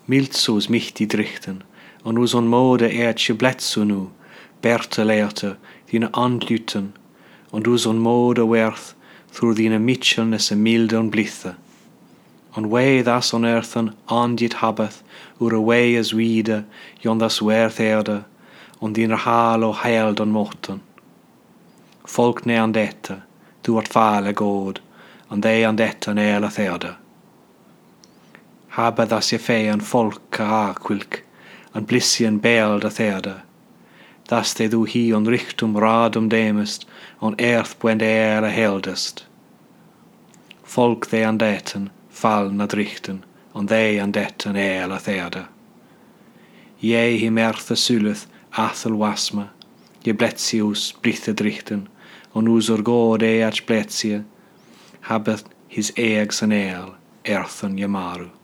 Miltso's michty drichten, en us on mode je bletso nu, Berta leerte, dine andluten, en us on mode werth, through dine mitchelness en milde en blithe. En way thas on earthen andit habbeth, ur a way as wiede, jon thas werth erde, en dine haal o heild en motten. Folk ne an dette, du art fale god, en dei an dette nela therde. Habbe thas je fei an folk a aquilk, an blissi an beld a therde. Thas de du hi on richtum radum demest, on earth bwend a heldest. Folk de an detten, fall na drichten, on de an detten a therde. Je hi merthe suleth, athel wasma, je bletsius blithe drichten, on usor god ach bletsie, habbeth his eags an earthen je maru.